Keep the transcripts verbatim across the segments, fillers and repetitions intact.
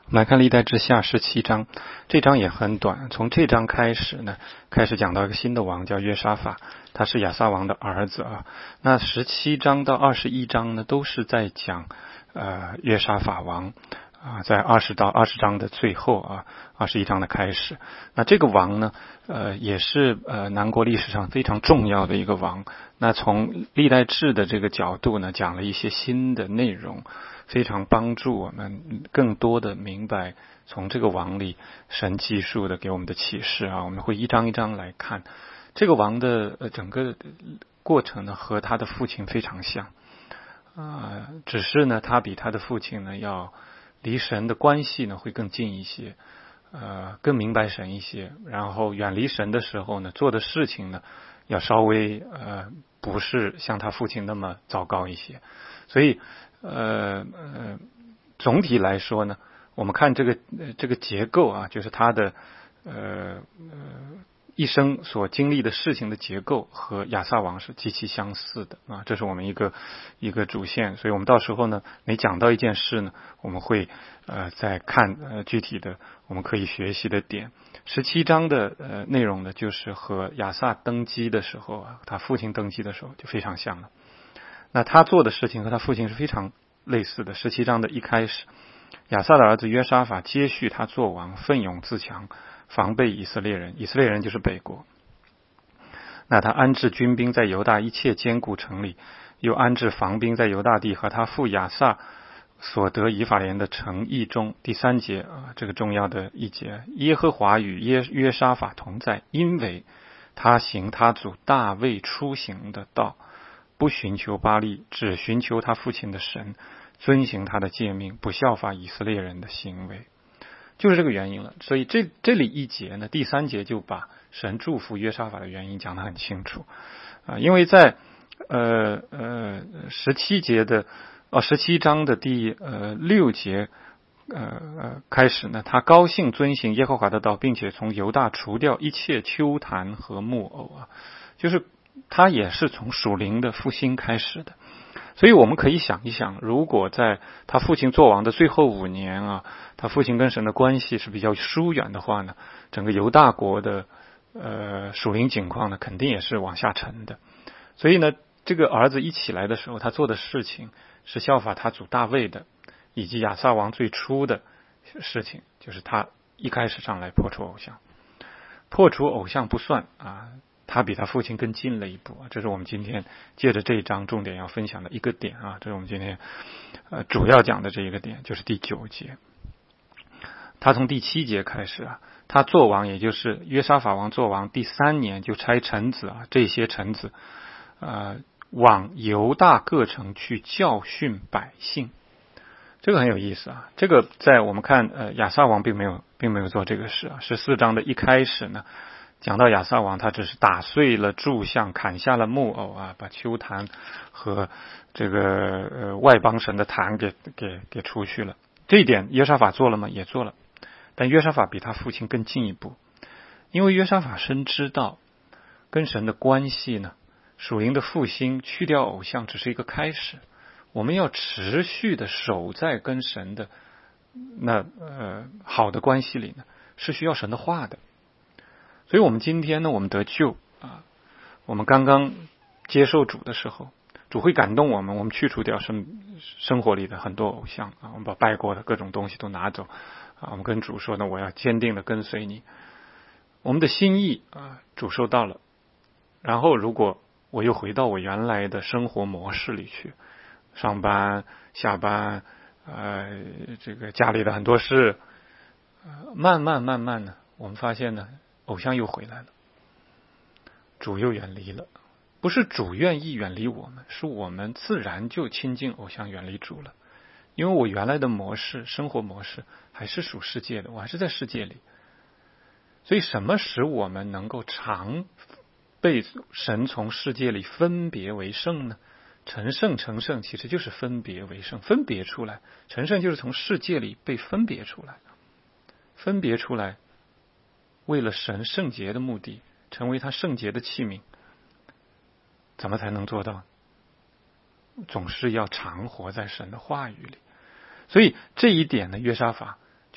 我们来看历代志下十七章，这章也很短。从这章开始呢，开始讲到一个新的王叫约沙法，他是亚撒王的儿子啊。那十七章到二十一章呢，都是在讲呃约沙法王啊，在二十到二十章的最后啊，二十一章的开始。那这个王呢，呃，也是呃南国历史上非常重要的一个王。那从历代志的这个角度呢，讲了一些新的内容。非常帮助我们更多的明白从这个王里神记述的给我们的启示啊，我们会一章一章来看这个王的呃整个过程呢，和他的父亲非常像啊、呃，只是呢他比他的父亲呢要离神的关系呢会更近一些，呃更明白神一些，然后远离神的时候呢做的事情呢要稍微呃不是像他父亲那么糟糕一些，所以呃呃，总体来说呢，我们看这个、呃、这个结构啊，就是他的呃呃一生所经历的事情的结构和亚撒王是极其相似的啊，这是我们一个一个主线。所以我们到时候呢，每讲到一件事呢，我们会呃再看呃具体的我们可以学习的点。十七章的呃内容呢，就是和亚撒登基的时候啊，他父亲登基的时候就非常像了。那他做的事情和他父亲是非常类似的。十七章的一开始，亚撒的儿子约沙法接续他做王，奋勇自强，防备以色列人。以色列人就是北国。那他安置军兵在犹大一切坚固城里，又安置防兵在犹大地和他父亚撒所得以法莲的城邑中。第三节啊，这个重要的一节，耶和华与约约沙法同在，因为他行他祖大卫出行的道，不寻求巴力，只寻求他父亲的神，遵行他的诫命，不效法以色列人的行为，就是这个原因了。所以这这里一节呢，第三节就把神祝福约沙法的原因讲得很清楚啊，因为在呃呃十七节的哦十七章的第呃六节呃呃开始呢，他高兴遵行耶和华的道，并且从犹大除掉一切丘坛和木偶啊，就是他也是从属灵的复兴开始的。所以我们可以想一想，如果在他父亲做王的最后五年啊，他父亲跟神的关系是比较疏远的话呢，整个犹大国的呃属灵景况呢，肯定也是往下沉的。所以呢，这个儿子一起来的时候，他做的事情是效法他祖大卫的，以及亚撒王最初的事情，就是他一开始上来破除偶像。破除偶像不算啊，他比他父亲更近了一步，这是我们今天借着这一章重点要分享的一个点啊，这是我们今天呃主要讲的这一个点，就是第九节。他从第七节开始啊，他做王，也就是约沙法王做王第三年，就差臣子啊，这些臣子呃往犹大各城去教训百姓。这个很有意思啊，这个在我们看呃亚撒王并没有并没有做这个事啊。十四章的一开始呢，讲到亚撒王，他只是打碎了柱像，砍下了木偶啊，把丘坛和这个呃外邦神的坛给给给除去了。这一点约沙法做了吗？也做了，但约沙法比他父亲更进一步，因为约沙法深知道跟神的关系呢，属灵的复兴，去掉偶像只是一个开始。我们要持续的守在跟神的那呃好的关系里呢，是需要神的话的。所以我们今天呢，我们得救啊，我们刚刚接受主的时候，主会感动我们，我们去除掉生生活里的很多偶像啊，我们把拜过的各种东西都拿走啊，我们跟主说呢，我要坚定的跟随你。我们的心意啊，主收到了。然后如果我又回到我原来的生活模式里去，上班下班呃这个家里的很多事，呃慢慢慢慢呢，我们发现呢，偶像又回来了，主又远离了。不是主愿意远离我们，是我们自然就亲近偶像，远离主了。因为我原来的模式生活模式还是属世界的，我还是在世界里。所以什么使我们能够常被神从世界里分别为圣呢？成圣成圣其实就是分别为圣，分别出来。成圣就是从世界里被分别出来，分别出来，为了神圣洁的目的，成为他圣洁的器皿。怎么才能做到？总是要常活在神的话语里。所以这一点呢，约沙法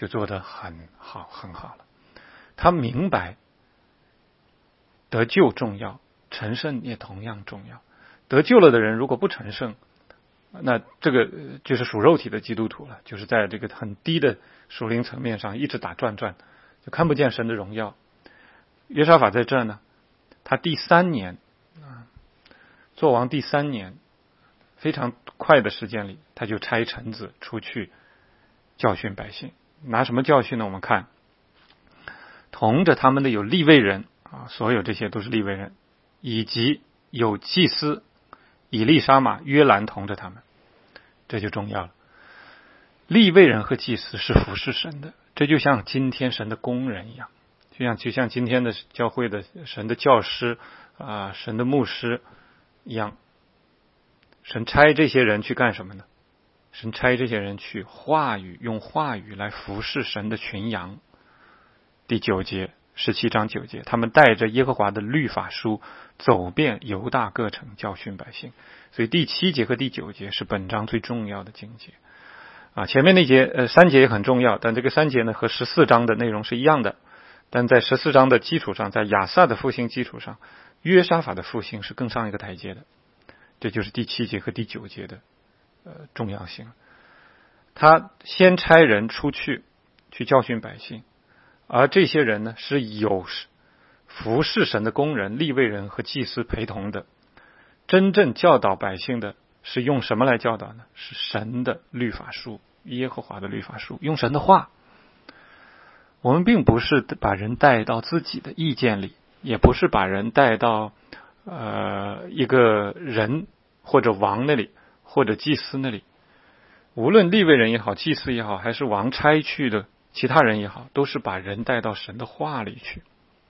就做得很好很好了。他明白得救重要，成圣也同样重要。得救了的人如果不成圣，那这个就是属肉体的基督徒了，就是在这个很低的属灵层面上一直打转转，就看不见神的荣耀。约沙法在这呢，他第三年啊，做王第三年，非常快的时间里，他就差臣子出去教训百姓。拿什么教训呢？我们看，同着他们的有利未人啊，所有这些都是利未人，以及有祭司以利沙玛、约兰同着他们，这就重要了。利未人和祭司是服侍神的，这就像今天神的工人一样，就像就像今天的教会的神的教师啊、呃，神的牧师一样。神差这些人去干什么呢？神差这些人去话语，用话语来服侍神的群羊。第九节，十七章九节，他们带着耶和华的律法书走遍犹大各城，教训百姓。所以第七节和第九节是本章最重要的经节啊。前面那节呃三节也很重要，但这个三节呢和十四章的内容是一样的，但在十四章的基础上，在亚萨的复兴基础上，约沙法的复兴是更上一个台阶的。这就是第七节和第九节的呃重要性。他先差人出去去教训百姓，而这些人呢是有服侍神的工人、利未人和祭司陪同的。真正教导百姓的是用什么来教导呢？是神的律法书，耶和华的律法书，用神的话。我们并不是把人带到自己的意见里，也不是把人带到呃一个人或者王那里，或者祭司那里。无论利未人也好，祭司也好，还是王差去的其他人也好，都是把人带到神的话里去。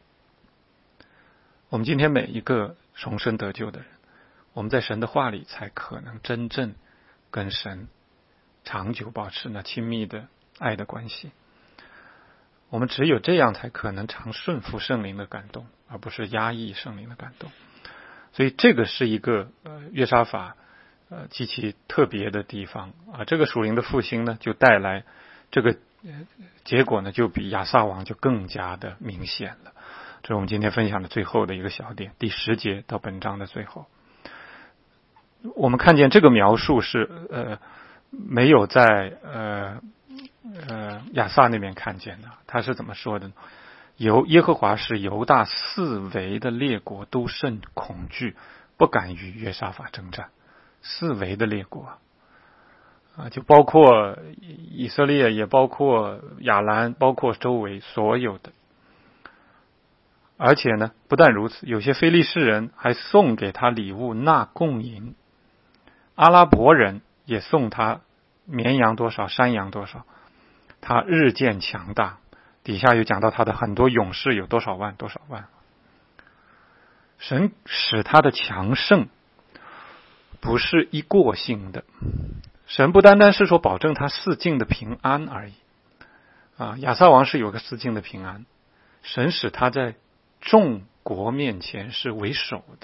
我们今天每一个重生得救的人，我们在神的话里才可能真正跟神长久保持那亲密的爱的关系。我们只有这样才可能常顺服圣灵的感动，而不是压抑圣灵的感动。所以这个是一个呃约沙法呃极其特别的地方啊。这个属灵的复兴呢，就带来这个、呃、结果呢，就比亚萨王就更加的明显了。这是我们今天分享的最后的一个小点，第十节到本章的最后。我们看见这个描述是呃没有在呃呃亚萨那边看见的。他是怎么说的呢？犹耶和华使犹大四围的列国都甚恐惧，不敢与约沙法征战。四围的列国啊，就包括以色列，也包括亚兰，包括周围所有的。而且呢，不但如此，有些非利士人还送给他礼物纳贡银，阿拉伯人也送他绵羊多少，山羊多少。他日渐强大，底下又讲到他的很多勇士有多少万多少万。神使他的强盛不是一过性的，神不单单是说保证他四境的平安而已啊。亚萨王是有个四境的平安，神使他在众国面前是为首的。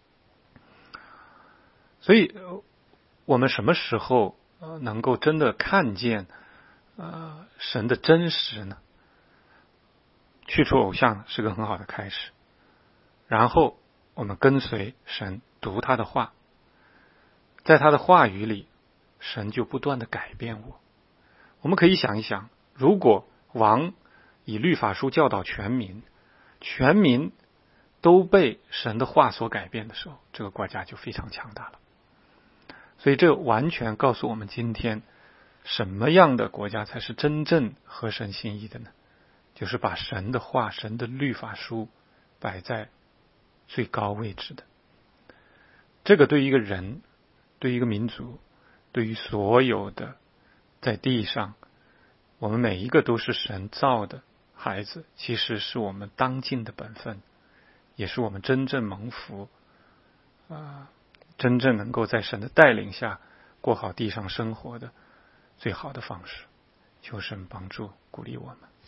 所以我们什么时候能够真的看见呃神的真实呢？去除偶像是个很好的开始，然后我们跟随神，读他的话，在他的话语里，神就不断的改变我。我们可以想一想，如果王以律法书教导全民，全民都被神的话所改变的时候，这个国家就非常强大了。所以这完全告诉我们，今天什么样的国家才是真正合神心意的呢？就是把神的话、神的律法书摆在最高位置的。这个对一个人，对一个民族，对于所有的在地上，我们每一个都是神造的孩子，其实是我们当尽的本分，也是我们真正蒙福啊、呃，真正能够在神的带领下过好地上生活的最好的方式。求神帮助鼓励我们。